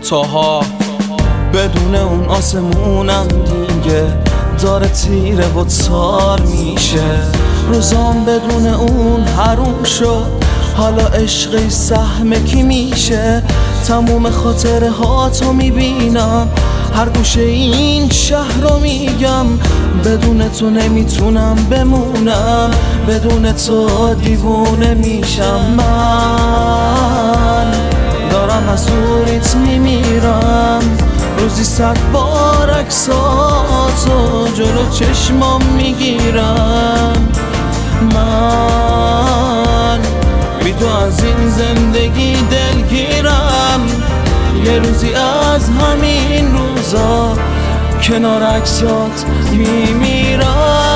تاها. بدون اون آسمونم دیگه داره تیره و تار میشه. روزام بدون اون حروم شد، حالا عشقی سهم کی میشه؟ تموم خاطره ها تو میبینم، هر گوشه این شهر رو میگم. بدون تو نمیتونم بمونم، بدون تو دیوونه میشم. من دارم از دوریت میمیرم، روزی 100 بار عکساتو جلو چشمام میگیرم. من بی تو از این زندگی دلگیرم، یه روزی از همین روزا کنار عکسات میمیرم.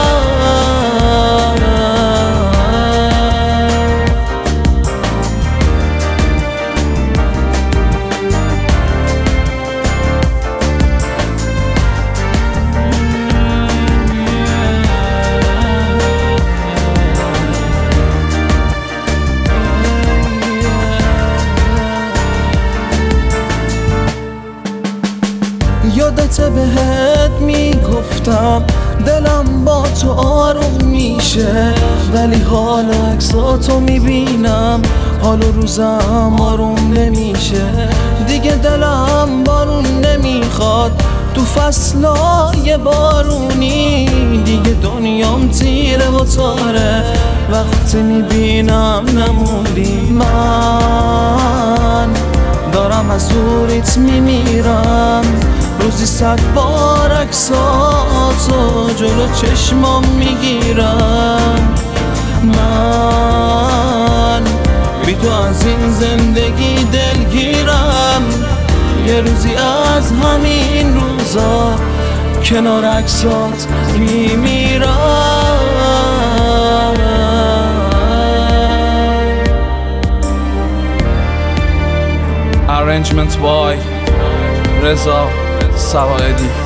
یادت بهت میگفتم دلم با تو آروم میشه، ولی حالا عکساتو میبینم، حال و روزم آروم نمیشه. دیگه دلم بارون نمیخواد تو فصلای بارونی، دیگه دنیام تیره و تاره وقتی میبینم نموندی. من دارم از دوریت میمیرم، روزی 100 بار عکساتو جلو چشمام میگیرم. من بی تو از این زندگی دلگیرم، یه روزی از همین روزا کنار عکسات میمیرم. Arrangement by رضا سواعدی.